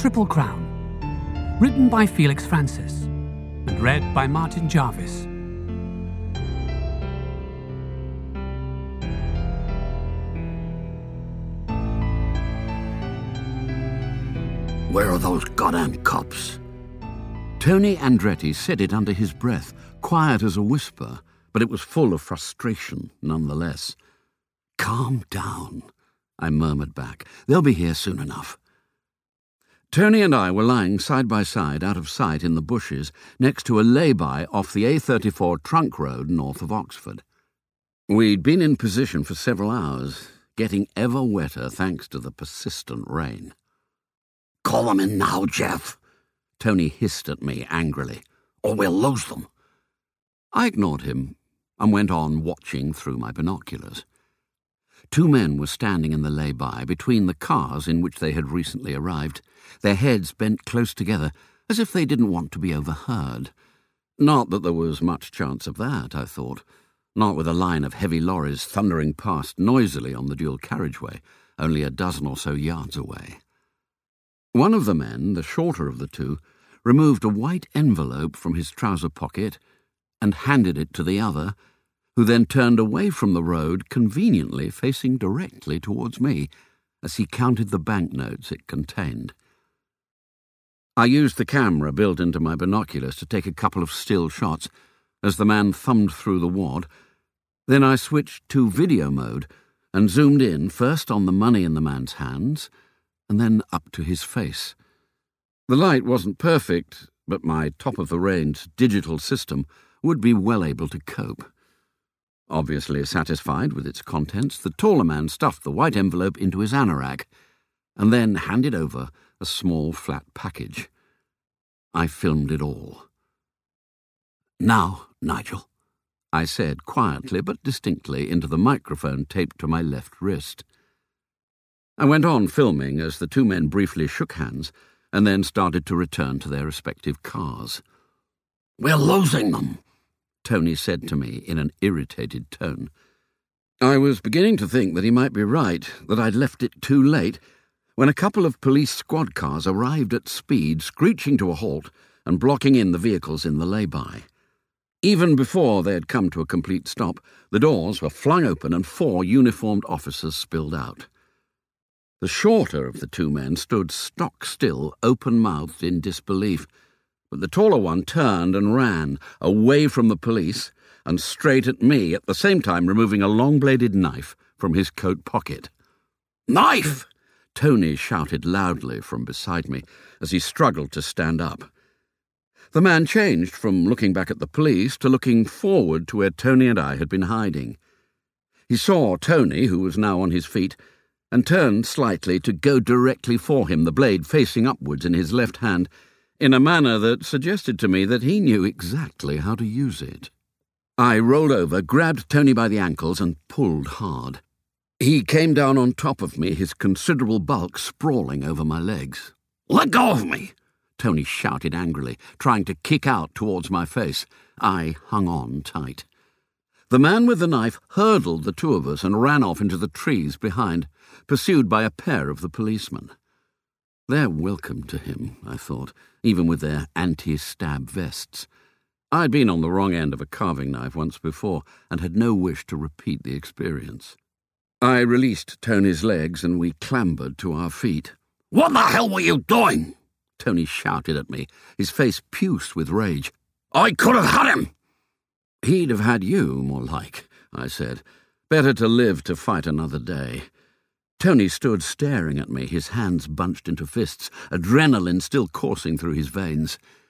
Triple Crown, written by Felix Francis and read by Martin Jarvis. Where are those goddamn cops? Tony Andretti said it under his breath, quiet as a whisper, but it was full of frustration nonetheless. "Calm down," I murmured back. "They'll be here soon enough." Tony and I were lying side by side out of sight in the bushes next to a lay-by off the A34 trunk road north of Oxford. We'd been in position for several hours, getting ever wetter thanks to the persistent rain. "Call them in now, Jeff," Tony hissed at me angrily, "or we'll lose them." I ignored him and went on watching through my binoculars. Two men were standing in the lay-by between the cars in which they had recently arrived, their heads bent close together as if they didn't want to be overheard. Not that there was much chance of that, I thought, not with a line of heavy lorries thundering past noisily on the dual carriageway, only a dozen or so yards away. One of the men, the shorter of the two, removed a white envelope from his trouser pocket and handed it to the other, who then turned away from the road, conveniently facing directly towards me, as he counted the banknotes it contained. I used the camera built into my binoculars to take a couple of still shots as the man thumbed through the wad. Then I switched to video mode and zoomed in first on the money in the man's hands and then up to his face. The light wasn't perfect, but my top-of-the-range digital system would be well able to cope. Obviously satisfied with its contents, the taller man stuffed the white envelope into his anorak and then handed over a small flat package. I filmed it all. "Now, Nigel," I said quietly but distinctly into the microphone taped to my left wrist. I went on filming as the two men briefly shook hands and then started to return to their respective cars. "We're losing them," Tony said to me in an irritated tone. I was beginning to think that he might be right, that I'd left it too late, when a couple of police squad cars arrived at speed, screeching to a halt and blocking in the vehicles in the lay-by. Even before they had come to a complete stop, the doors were flung open and 4 uniformed officers spilled out. The shorter of the two men stood stock still, open-mouthed in disbelief, but the taller one turned and ran, away from the police and straight at me, at the same time removing a long-bladed knife from his coat pocket. "Knife!" Tony shouted loudly from beside me as he struggled to stand up. The man changed from looking back at the police to looking forward to where Tony and I had been hiding. He saw Tony, who was now on his feet, and turned slightly to go directly for him, the blade facing upwards in his left hand, in a manner that suggested to me that he knew exactly how to use it. I rolled over, grabbed Tony by the ankles, and pulled hard. He came down on top of me, his considerable bulk sprawling over my legs. "Let go of me!" Tony shouted angrily, trying to kick out towards my face. I hung on tight. The man with the knife hurdled the two of us and ran off into the trees behind, pursued by a pair of the policemen. They're welcome to him, I thought, even with their anti-stab vests. I'd been on the wrong end of a carving knife once before and had no wish to repeat the experience. I released Tony's legs and we clambered to our feet. "What the hell were you doing?" Tony shouted at me, his face puce with rage. "I could have had him!" "He'd have had you, more like," I said. "Better to live to fight another day." Tony stood staring at me, his hands bunched into fists, adrenaline still coursing through his veins.